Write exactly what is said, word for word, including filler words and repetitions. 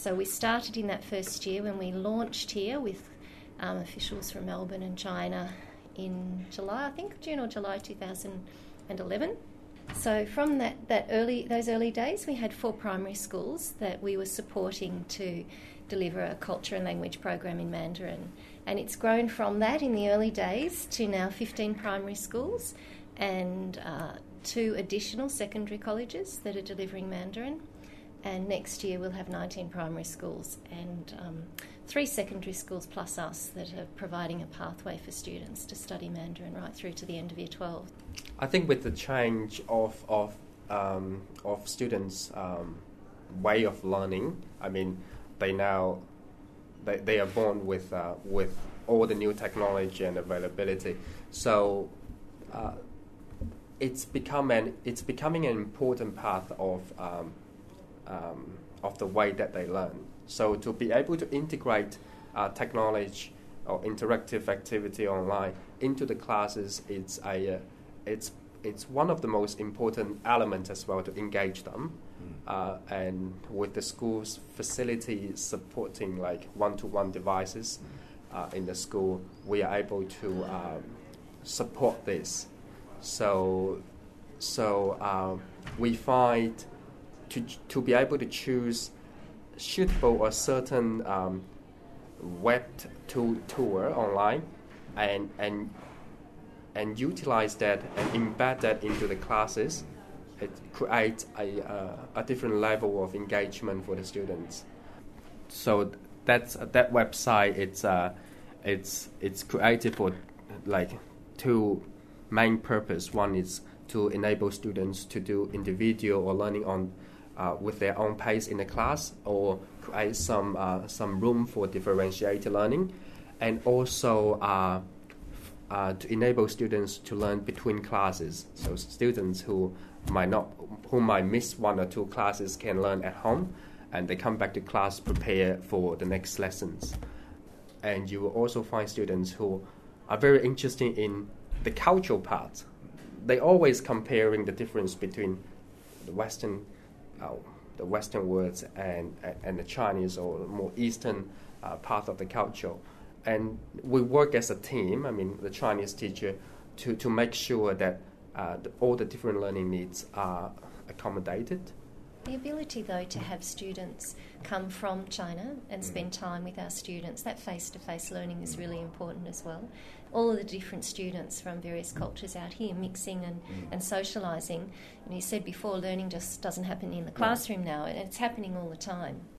So we started in that first year when we launched here with um, officials from Melbourne and China in July, I think, June or July two thousand eleven. So from that, that early those early days, we had four primary schools that we were supporting to deliver a culture and language program in Mandarin. And it's grown from that in the early days to now fifteen primary schools and uh, two additional secondary colleges that are delivering Mandarin. And next year we'll have nineteen primary schools and um, three secondary schools plus us that are providing a pathway for students to study Mandarin right through to the end of year twelve. I think with the change of of um, of students' um, way of learning, I mean, they now they, they are born with uh, with all the new technology and availability. So uh, it's become an it's becoming an important part of um, um, of the way that they learn. So to be able to integrate uh, technology or interactive activity online into the classes, it's a uh, it's it's one of the most important elements as well to engage them. Uh, and with the school's facility supporting like one-to-one devices uh, in the school, we are able to um, support this. So, so uh, we find to to be able to choose suitable or certain um, web tool tour online, and and and utilize that and embed that into the classes. It creates a, uh, a different level of engagement for the students. So that's uh, that website. It's uh, it's it's created for like two main purpose. One is to enable students to do individual or learning on uh, with their own pace in the class, or create some uh, some room for differentiated learning, and also uh, uh, to enable students to learn between classes. So students who might not, who might miss one or two classes can learn at home, and they come back to class prepared for the next lessons. And you will also find students who are very interested in the cultural part. They always comparing the difference between the Western, uh, the Western words and and the Chinese or more Eastern uh, part of the culture. And we work as a team. I mean, the Chinese teacher to to make sure that Uh, the, all the different learning needs are accommodated. The ability, though, to have students come from China and spend time with our students, that face-to-face learning is really important as well. All of the different students from various cultures out here mixing and, and socialising. And you said before, learning just doesn't happen in the classroom now, and it's happening all the time.